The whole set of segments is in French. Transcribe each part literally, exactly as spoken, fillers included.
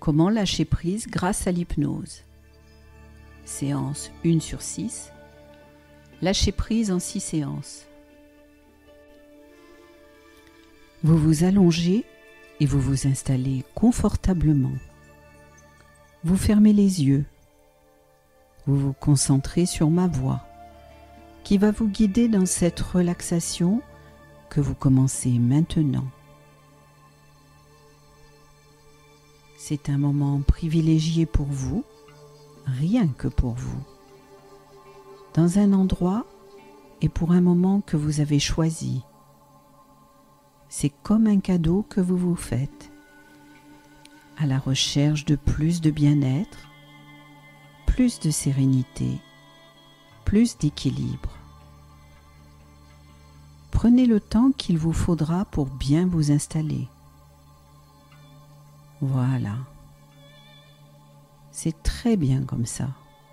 Comment lâcher prise grâce à l'hypnose. Séance un sur six. Lâcher prise en six séances. Vous vous allongez et vous vous installez confortablement. Vous fermez les yeux. Vous vous concentrez sur ma voix qui va vous guider dans cette relaxation que vous commencez maintenant. C'est un moment privilégié pour vous, rien que pour vous, dans un endroit et pour un moment que vous avez choisi. C'est comme un cadeau que vous vous faites, à la recherche de plus de bien-être, plus de sérénité, plus d'équilibre. Prenez le temps qu'il vous faudra pour bien vous installer. Voilà. C'est très bien comme ça.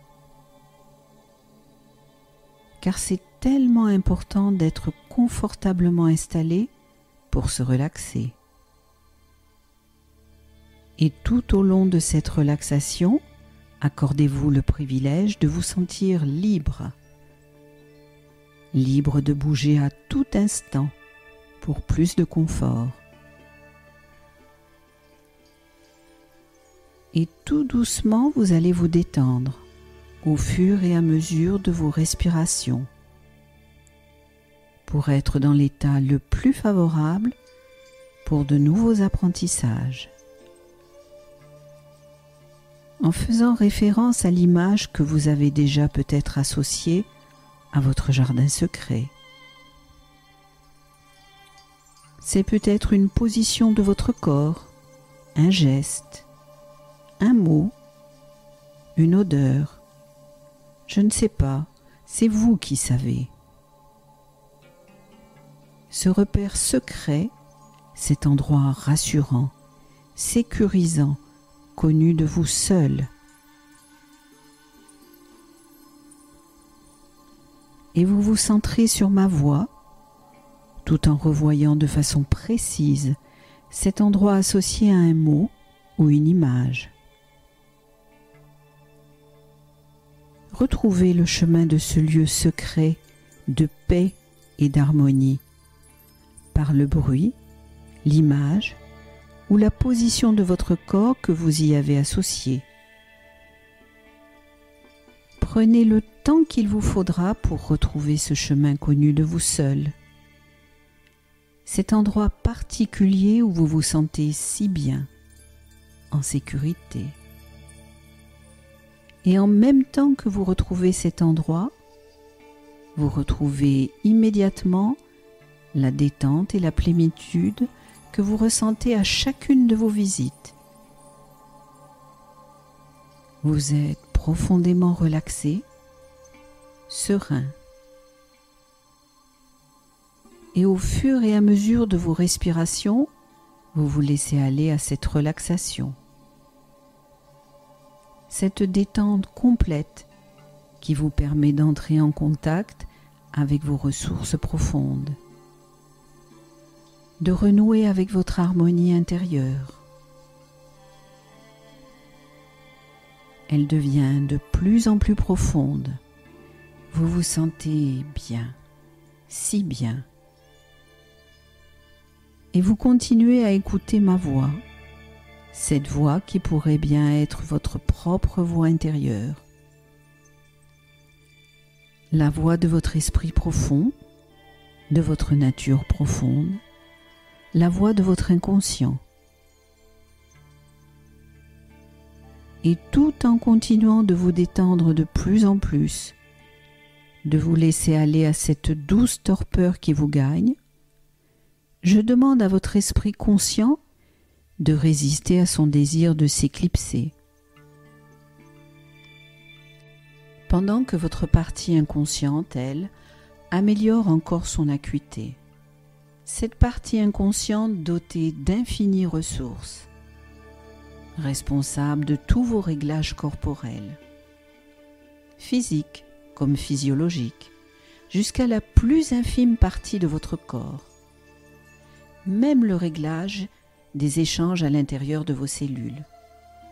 Car c'est tellement important d'être confortablement installé pour se relaxer. Et tout au long de cette relaxation, accordez-vous le privilège de vous sentir libre. Libre de bouger à tout instant pour plus de confort. Et tout doucement, vous allez vous détendre au fur et à mesure de vos respirations pour être dans l'état le plus favorable pour de nouveaux apprentissages. En faisant référence à l'image que vous avez déjà peut-être associée à votre jardin secret. C'est peut-être une position de votre corps, un geste, un mot, une odeur. Je ne sais pas, c'est vous qui savez. Ce repère secret, cet endroit rassurant, sécurisant, connu de vous seul. Et vous vous centrez sur ma voix, tout en revoyant de façon précise cet endroit associé à un mot ou une image. Retrouvez le chemin de ce lieu secret de paix et d'harmonie par le bruit, l'image ou la position de votre corps que vous y avez associé. Prenez le temps qu'il vous faudra pour retrouver ce chemin connu de vous seul, cet endroit particulier où vous vous sentez si bien, en sécurité. Et en même temps que vous retrouvez cet endroit, vous retrouvez immédiatement la détente et la plénitude que vous ressentez à chacune de vos visites. Vous êtes profondément relaxé, serein. Et au fur et à mesure de vos respirations, vous vous laissez aller à cette relaxation. Cette détente complète qui vous permet d'entrer en contact avec vos ressources profondes, de renouer avec votre harmonie intérieure. Elle devient de plus en plus profonde. Vous vous sentez bien, si bien. Et vous continuez à écouter ma voix, cette voix qui pourrait bien être votre propre voix intérieure. La voix de votre esprit profond, de votre nature profonde, la voix de votre inconscient. Et tout en continuant de vous détendre de plus en plus, de vous laisser aller à cette douce torpeur qui vous gagne, je demande à votre esprit conscient de résister à son désir de s'éclipser. Pendant que votre partie inconsciente, elle, améliore encore son acuité. Cette partie inconsciente dotée d'infinies ressources, responsable de tous vos réglages corporels, physiques comme physiologiques, jusqu'à la plus infime partie de votre corps, même le réglage des échanges à l'intérieur de vos cellules.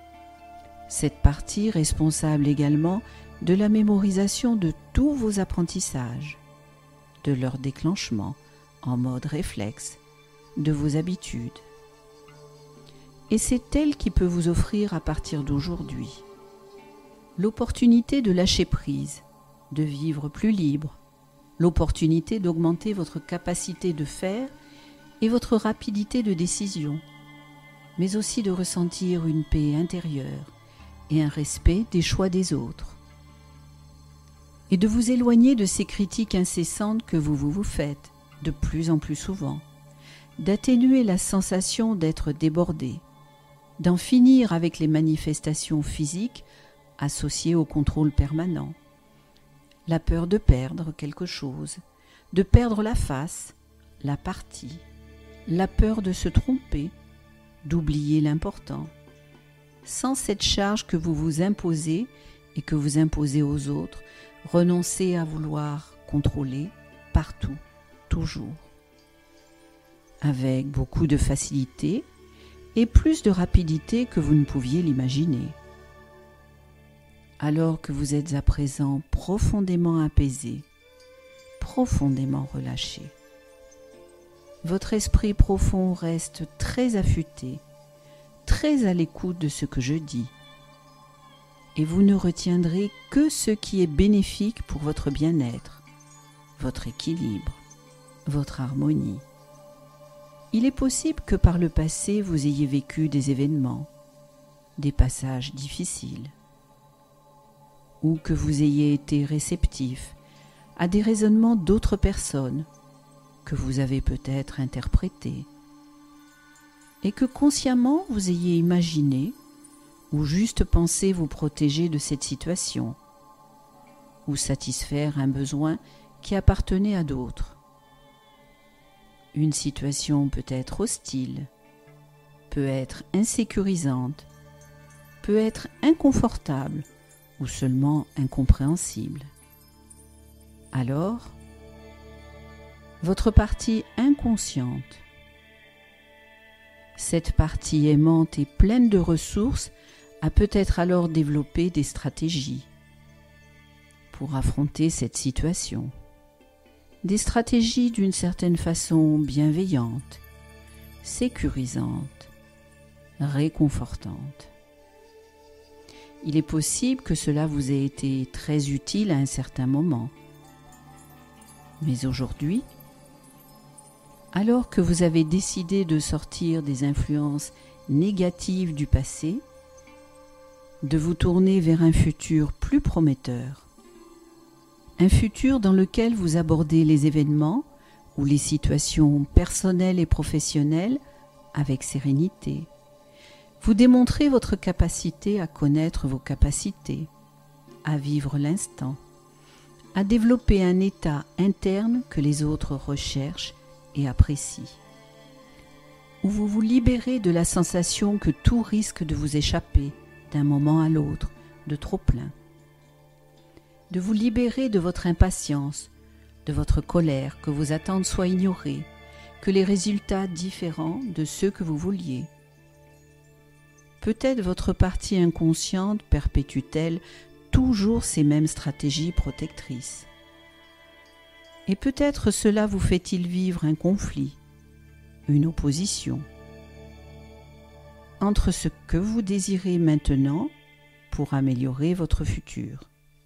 Cette partie responsable également de la mémorisation de tous vos apprentissages, de leur déclenchement en mode réflexe, de vos habitudes. Et c'est elle qui peut vous offrir à partir d'aujourd'hui l'opportunité de lâcher prise, de vivre plus libre, l'opportunité d'augmenter votre capacité de faire et votre rapidité de décision, mais aussi de ressentir une paix intérieure et un respect des choix des autres, et de vous éloigner de ces critiques incessantes que vous vous, vous faites de plus en plus souvent, d'atténuer la sensation d'être débordé, d'en finir avec les manifestations physiques associées au contrôle permanent, la peur de perdre quelque chose, de perdre la face, la partie, la peur de se tromper, d'oublier l'important, sans cette charge que vous vous imposez et que vous imposez aux autres, renoncez à vouloir contrôler partout, toujours, avec beaucoup de facilité et plus de rapidité que vous ne pouviez l'imaginer. Alors que vous êtes à présent profondément apaisé, profondément relâché. Votre esprit profond reste très affûté, très à l'écoute de ce que je dis, et vous ne retiendrez que ce qui est bénéfique pour votre bien-être, votre équilibre, votre harmonie. Il est possible que par le passé vous ayez vécu des événements, des passages difficiles, ou que vous ayez été réceptif à des raisonnements d'autres personnes que vous avez peut-être interprétés, et que consciemment vous ayez imaginé ou juste pensé vous protéger de cette situation, ou satisfaire un besoin qui appartenait à d'autres. Une situation peut être hostile, peut être insécurisante, peut être inconfortable ou seulement incompréhensible. Alors, votre partie inconsciente, cette partie aimante et pleine de ressources, a peut-être alors développé des stratégies pour affronter cette situation. Des stratégies d'une certaine façon bienveillantes, sécurisantes, réconfortantes. Il est possible que cela vous ait été très utile à un certain moment. Mais aujourd'hui, alors que vous avez décidé de sortir des influences négatives du passé, de vous tourner vers un futur plus prometteur, un futur dans lequel vous abordez les événements ou les situations personnelles et professionnelles avec sérénité. Vous démontrez votre capacité à connaître vos capacités, à vivre l'instant, à développer un état interne que les autres recherchent et apprécient, où vous vous libérez de la sensation que tout risque de vous échapper d'un moment à l'autre, de trop plein, de vous libérer de votre impatience, de votre colère, que vos attentes soient ignorées, que les résultats différents de ceux que vous vouliez. Peut-être votre partie inconsciente perpétue-t-elle toujours ces mêmes stratégies protectrices. Et peut-être cela vous fait-il vivre un conflit, une opposition, entre ce que vous désirez maintenant pour améliorer votre futur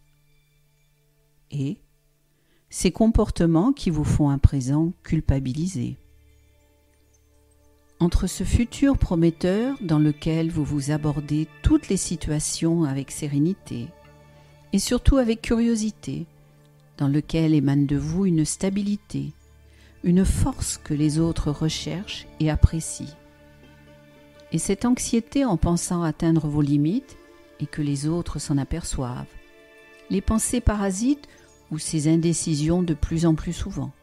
et ces comportements qui vous font à présent culpabiliser. Entre ce futur prometteur dans lequel vous vous abordez toutes les situations avec sérénité et surtout avec curiosité, dans lequel émane de vous une stabilité, une force que les autres recherchent et apprécient. Et cette anxiété en pensant atteindre vos limites et que les autres s'en aperçoivent, les pensées parasites ou ces indécisions de plus en plus souvent.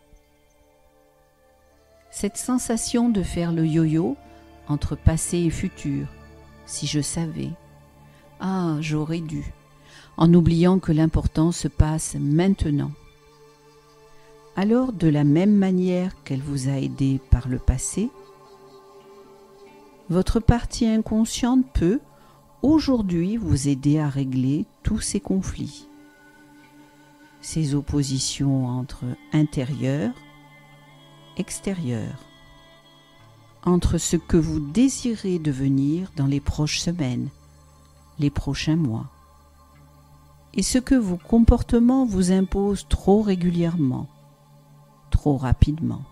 Cette sensation de faire le yo-yo entre passé et futur, si je savais, ah, j'aurais dû, en oubliant que l'important se passe maintenant. Alors, de la même manière qu'elle vous a aidé par le passé, votre partie inconsciente peut, aujourd'hui vous aider à régler tous ces conflits, ces oppositions entre intérieur, extérieur, entre ce que vous désirez devenir dans les prochaines semaines, les prochains mois, et ce que vos comportements vous imposent trop régulièrement, trop rapidement.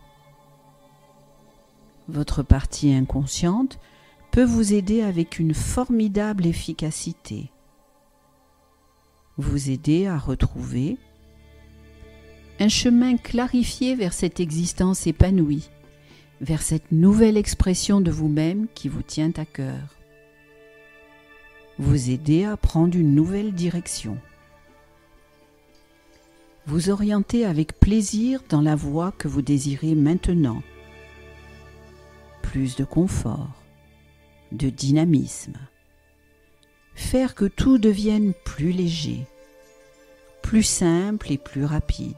Votre partie inconsciente peut vous aider avec une formidable efficacité, vous aider à retrouver un chemin clarifié vers cette existence épanouie, vers cette nouvelle expression de vous-même qui vous tient à cœur, vous aider à prendre une nouvelle direction, vous orienter avec plaisir dans la voie que vous désirez maintenant, plus de confort, de dynamisme, faire que tout devienne plus léger, plus simple et plus rapide.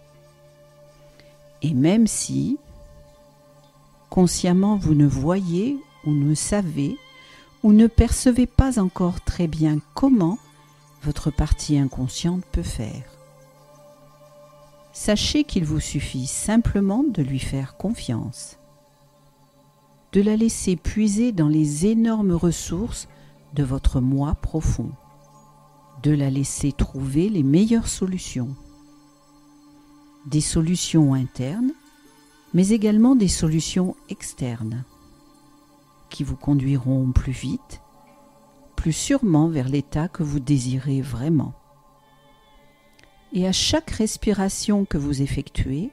Et même si, consciemment, vous ne voyez ou ne savez ou ne percevez pas encore très bien comment votre partie inconsciente peut faire, sachez qu'il vous suffit simplement de lui faire confiance, de la laisser puiser dans les énormes ressources de votre moi profond, de la laisser trouver les meilleures solutions. Des solutions internes, mais également des solutions externes, qui vous conduiront plus vite, plus sûrement vers l'état que vous désirez vraiment. Et à chaque respiration que vous effectuez,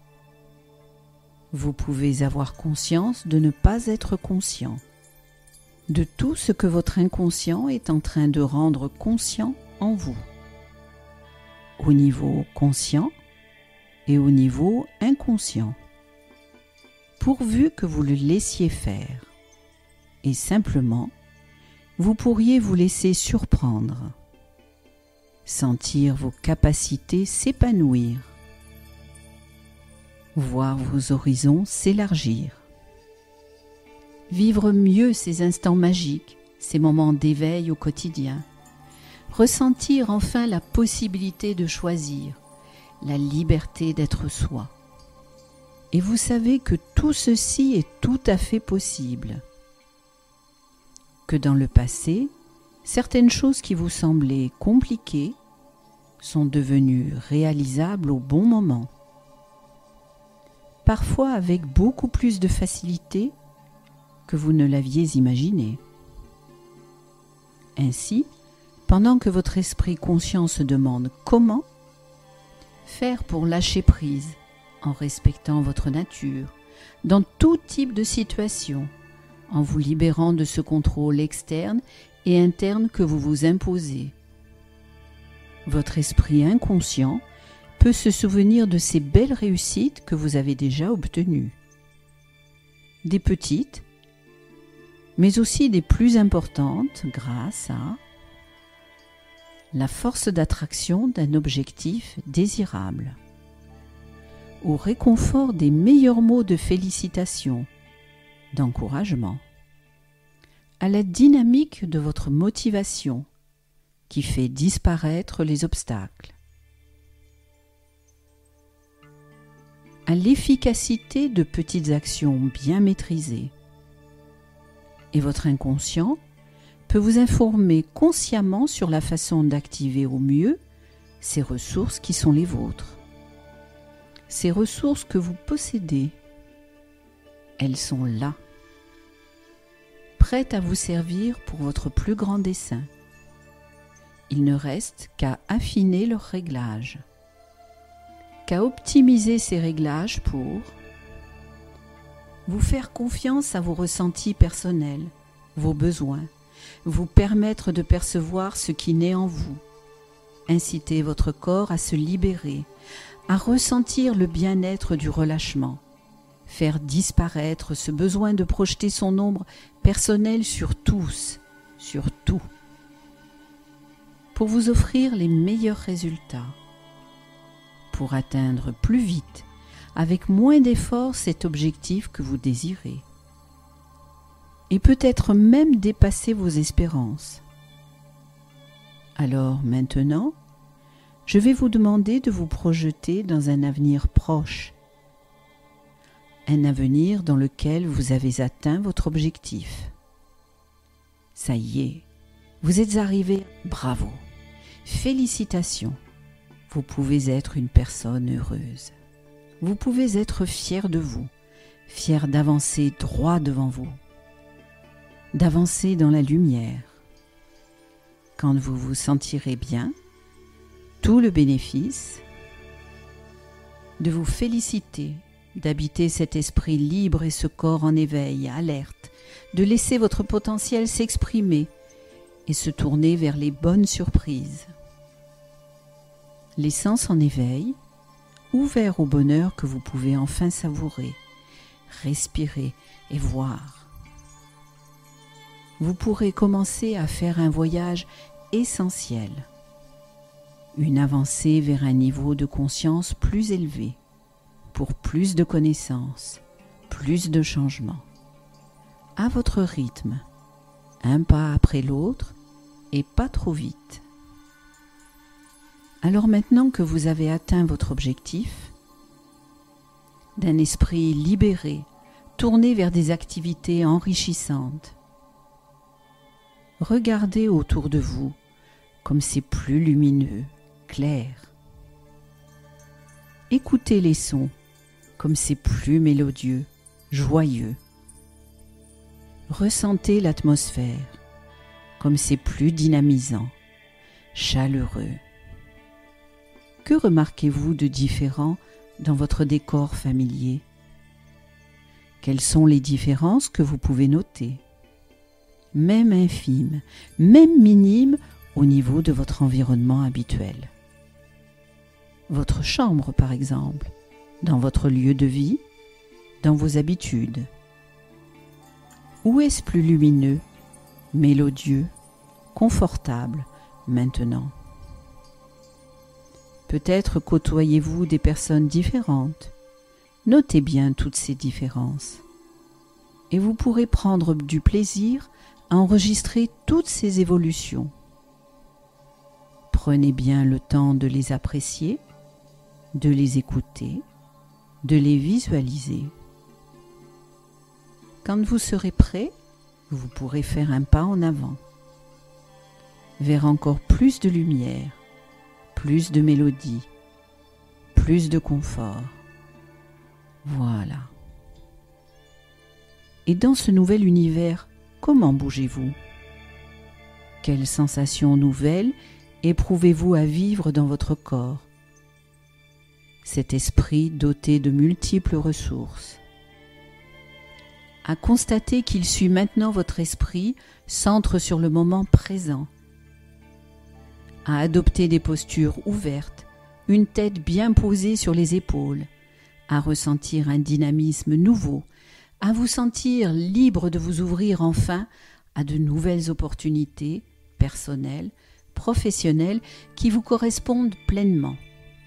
vous pouvez avoir conscience de ne pas être conscient de tout ce que votre inconscient est en train de rendre conscient en vous, au niveau conscient et au niveau inconscient, pourvu que vous le laissiez faire. Et simplement, vous pourriez vous laisser surprendre, sentir vos capacités s'épanouir, voir vos horizons s'élargir, vivre mieux ces instants magiques, ces moments d'éveil au quotidien, ressentir enfin la possibilité de choisir, la liberté d'être soi. Et vous savez que tout ceci est tout à fait possible, que dans le passé, certaines choses qui vous semblaient compliquées sont devenues réalisables au bon moment, parfois avec beaucoup plus de facilité que vous ne l'aviez imaginé. Ainsi, pendant que votre esprit conscient se demande comment faire pour lâcher prise en respectant votre nature, dans tout type de situation, en vous libérant de ce contrôle externe et interne que vous vous imposez. Votre esprit inconscient peut se souvenir de ces belles réussites que vous avez déjà obtenues. Des petites, mais aussi des plus importantes grâce à la force d'attraction d'un objectif désirable, au réconfort des meilleurs mots de félicitations, d'encouragement, à la dynamique de votre motivation qui fait disparaître les obstacles, à l'efficacité de petites actions bien maîtrisées. Et votre inconscient peut vous informer consciemment sur la façon d'activer au mieux ces ressources qui sont les vôtres. Ces ressources que vous possédez, elles sont là, prêtes à vous servir pour votre plus grand dessein. Il ne reste qu'à affiner leurs réglages, qu'à optimiser ces réglages pour vous faire confiance à vos ressentis personnels, vos besoins, vous permettre de percevoir ce qui naît en vous, inciter votre corps à se libérer, à ressentir le bien-être du relâchement, faire disparaître ce besoin de projeter son ombre personnelle sur tous, sur tout, pour vous offrir les meilleurs résultats, pour atteindre plus vite, avec moins d'efforts, cet objectif que vous désirez, et peut-être même dépasser vos espérances. Alors maintenant, je vais vous demander de vous projeter dans un avenir proche, un avenir dans lequel vous avez atteint votre objectif. Ça y est, vous êtes arrivé, bravo, félicitations, vous pouvez être une personne heureuse. Vous pouvez être fier de vous, fier d'avancer droit devant vous, d'avancer dans la lumière. Quand vous vous sentirez bien, tout le bénéfice de vous féliciter, d'habiter cet esprit libre et ce corps en éveil, alerte, de laisser votre potentiel s'exprimer et se tourner vers les bonnes surprises. Les sens en éveil, ouverts au bonheur que vous pouvez enfin savourer, respirer et voir. Vous pourrez commencer à faire un voyage essentiel, une avancée vers un niveau de conscience plus élevé, pour plus de connaissances, plus de changements. À votre rythme, un pas après l'autre et pas trop vite. Alors maintenant que vous avez atteint votre objectif, d'un esprit libéré, tourné vers des activités enrichissantes, regardez autour de vous comme c'est plus lumineux, clair. Écoutez les sons comme c'est plus mélodieux, joyeux. Ressentez l'atmosphère comme c'est plus dynamisant, chaleureux. Que remarquez-vous de différent dans votre décor familier? Quelles sont les différences que vous pouvez noter? Même infimes, même minimes au niveau de votre environnement habituel. Votre chambre, par exemple, dans votre lieu de vie, dans vos habitudes. Où est-ce plus lumineux, mélodieux, confortable maintenant? Peut-être côtoyez-vous des personnes différentes. Notez bien toutes ces différences. Et vous pourrez prendre du plaisir à enregistrer toutes ces évolutions. Prenez bien le temps de les apprécier, de les écouter, de les visualiser. Quand vous serez prêt, vous pourrez faire un pas en avant, vers encore plus de lumière, plus de mélodie, plus de confort. Voilà. Et dans ce nouvel univers, comment bougez-vous? Quelles sensations nouvelles éprouvez-vous à vivre dans votre corps? Cet esprit doté de multiples ressources. À constater qu'il suit maintenant votre esprit, centre sur le moment présent. À adopter des postures ouvertes, une tête bien posée sur les épaules, à ressentir un dynamisme nouveau, à vous sentir libre de vous ouvrir enfin à de nouvelles opportunités personnelles, professionnelles qui vous correspondent pleinement.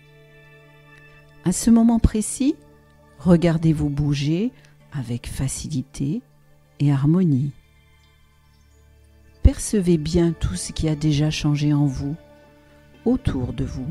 À ce moment précis, regardez-vous bouger avec facilité et harmonie. Percevez bien tout ce qui a déjà changé en vous, autour de vous.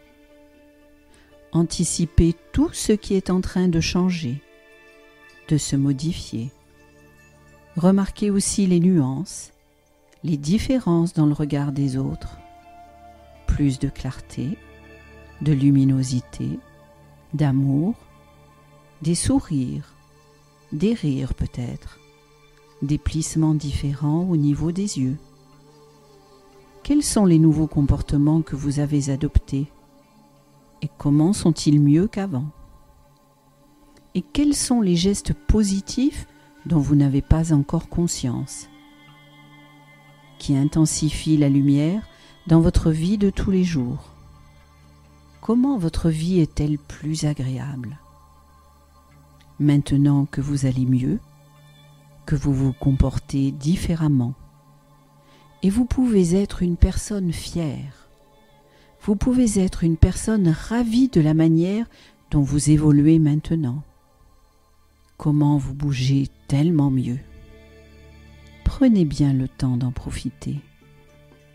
Anticipez tout ce qui est en train de changer, de se modifier. Remarquez aussi les nuances, les différences dans le regard des autres. Plus de clarté, de luminosité, d'amour, des sourires, des rires peut-être, des plissements différents au niveau des yeux. Quels sont les nouveaux comportements que vous avez adoptés? Et comment sont-ils mieux qu'avant? Et quels sont les gestes positifs dont vous n'avez pas encore conscience, qui intensifient la lumière dans votre vie de tous les jours? Comment votre vie est-elle plus agréable? Maintenant que vous allez mieux, que vous vous comportez différemment, et vous pouvez être une personne fière, vous pouvez être une personne ravie de la manière dont vous évoluez maintenant. Comment vous bougez tellement mieux. Prenez bien le temps d'en profiter.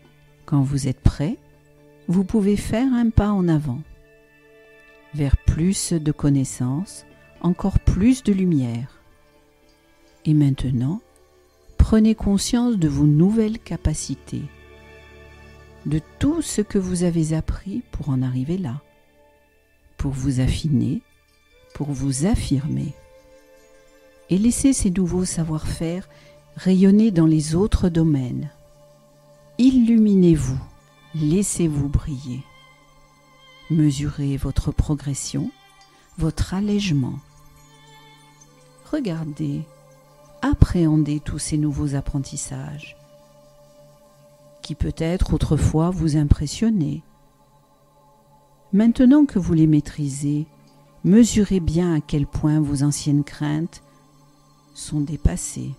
Quand vous êtes prêt, vous pouvez faire un pas en avant, vers plus de connaissances, encore plus de lumière. Et maintenant, prenez conscience de vos nouvelles capacités, de tout ce que vous avez appris pour en arriver là, pour vous affiner, pour vous affirmer. Et laissez ces nouveaux savoir-faire rayonner dans les autres domaines. Illuminez-vous, laissez-vous briller. Mesurez votre progression, votre allègement. Regardez, appréhendez tous ces nouveaux apprentissages qui peut-être autrefois vous impressionnaient. Maintenant que vous les maîtrisez, mesurez bien à quel point vos anciennes craintes sont dépassées.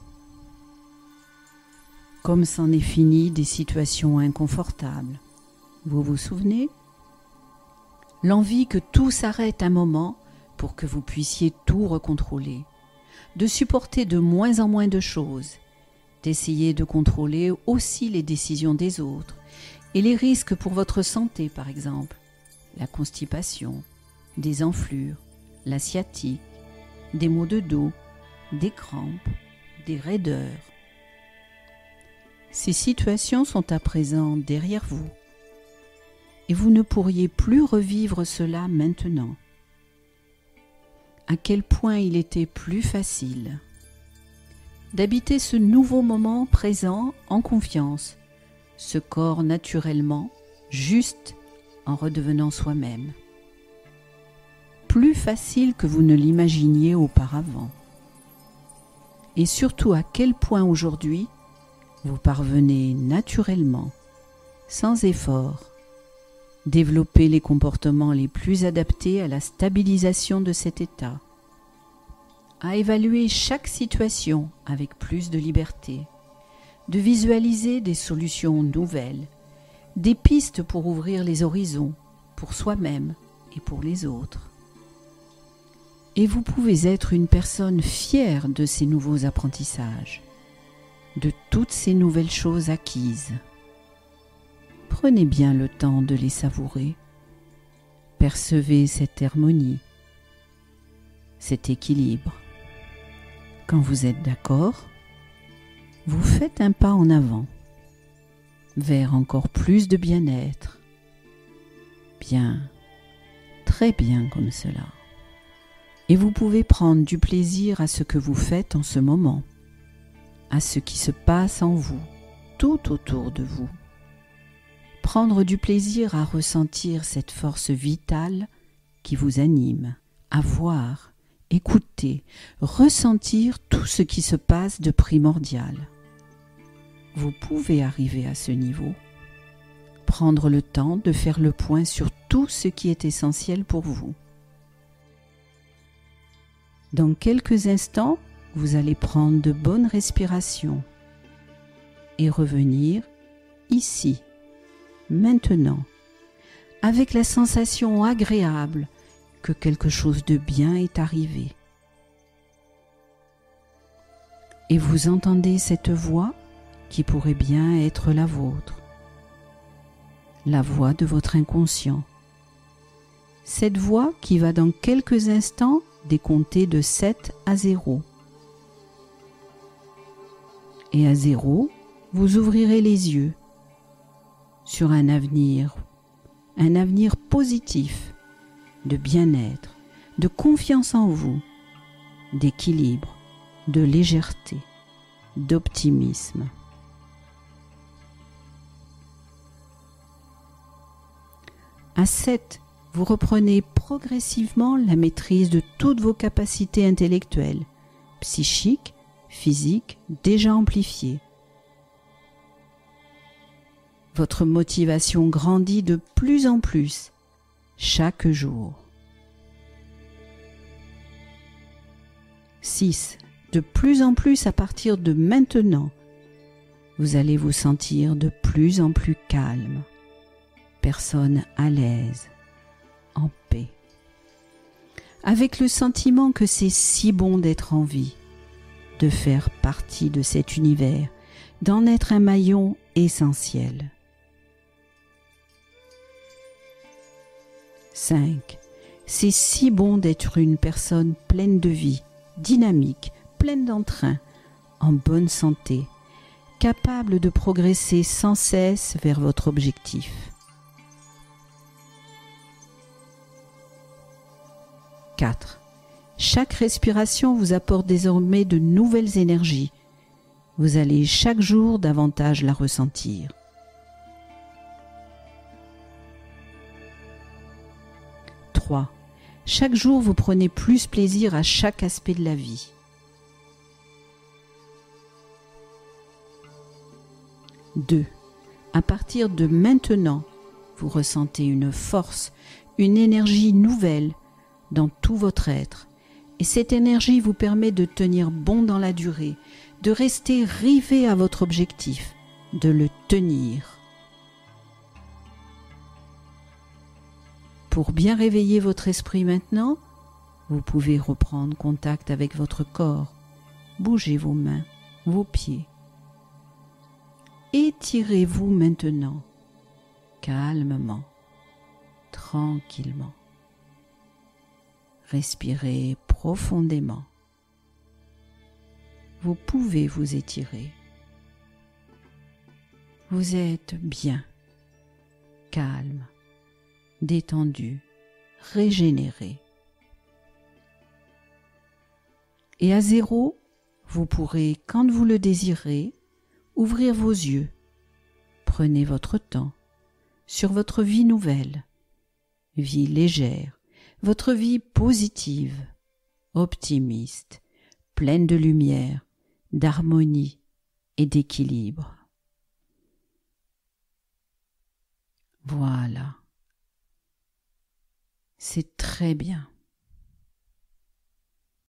Comme c'en est fini des situations inconfortables. Vous vous souvenez ? L'envie que tout s'arrête un moment pour que vous puissiez tout recontrôler, de supporter de moins en moins de choses, d'essayer de contrôler aussi les décisions des autres et les risques pour votre santé par exemple, la constipation, des enflures, la sciatique, des maux de dos, des crampes, des raideurs. Ces situations sont à présent derrière vous et vous ne pourriez plus revivre cela maintenant. À quel point il était plus facile d'habiter ce nouveau moment présent en confiance, ce corps naturellement, juste en redevenant soi-même. Plus facile que vous ne l'imaginiez auparavant. Et surtout à quel point aujourd'hui vous parvenez naturellement, sans effort, développer les comportements les plus adaptés à la stabilisation de cet état, à évaluer chaque situation avec plus de liberté, de visualiser des solutions nouvelles, des pistes pour ouvrir les horizons, pour soi-même et pour les autres. Et vous pouvez être une personne fière de ces nouveaux apprentissages, de toutes ces nouvelles choses acquises. Prenez bien le temps de les savourer. Percevez cette harmonie, cet équilibre. Quand vous êtes d'accord, vous faites un pas en avant, vers encore plus de bien-être. Bien, très bien comme cela. Et vous pouvez prendre du plaisir à ce que vous faites en ce moment, à ce qui se passe en vous, tout autour de vous. Prendre du plaisir à ressentir cette force vitale qui vous anime, à voir, écouter, ressentir tout ce qui se passe de primordial. Vous pouvez arriver à ce niveau, prendre le temps de faire le point sur tout ce qui est essentiel pour vous. Dans quelques instants, vous allez prendre de bonnes respirations et revenir ici, maintenant, avec la sensation agréable que quelque chose de bien est arrivé. Et vous entendez cette voix qui pourrait bien être la vôtre, la voix de votre inconscient. Cette voix qui va dans quelques instants décompter de sept à zéro. Et à zéro, vous ouvrirez les yeux sur un avenir, un avenir positif, de bien-être, de confiance en vous, d'équilibre, de légèreté, d'optimisme. À sept, vous reprenez progressivement la maîtrise de toutes vos capacités intellectuelles, psychiques, physiques, déjà amplifiées. Votre motivation grandit de plus en plus chaque jour. six. De plus en plus à partir de maintenant, vous allez vous sentir de plus en plus calme, personne à l'aise, en paix, avec le sentiment que c'est si bon d'être en vie, de faire partie de cet univers, d'en être un maillon essentiel. cinq. C'est si bon d'être une personne pleine de vie, dynamique, pleine d'entrain, en bonne santé, capable de progresser sans cesse vers votre objectif. quatre. Chaque respiration vous apporte désormais de nouvelles énergies. Vous allez chaque jour davantage la ressentir. trois. Chaque jour, vous prenez plus plaisir à chaque aspect de la vie. deux. À partir de maintenant, vous ressentez une force, une énergie nouvelle dans tout votre être. Et cette énergie vous permet de tenir bon dans la durée, de rester rivé à votre objectif, de le tenir. Pour bien réveiller votre esprit maintenant, vous pouvez reprendre contact avec votre corps. Bougez vos mains, vos pieds. Étirez-vous maintenant, calmement, tranquillement. Respirez profondément. Vous pouvez vous étirer. Vous êtes bien, calme, détendu, régénéré. Et à zéro, vous pourrez, quand vous le désirez, ouvrir vos yeux. Prenez votre temps sur votre vie nouvelle, vie légère, votre vie positive, optimiste, pleine de lumière, d'harmonie et d'équilibre. Voilà. C'est très bien.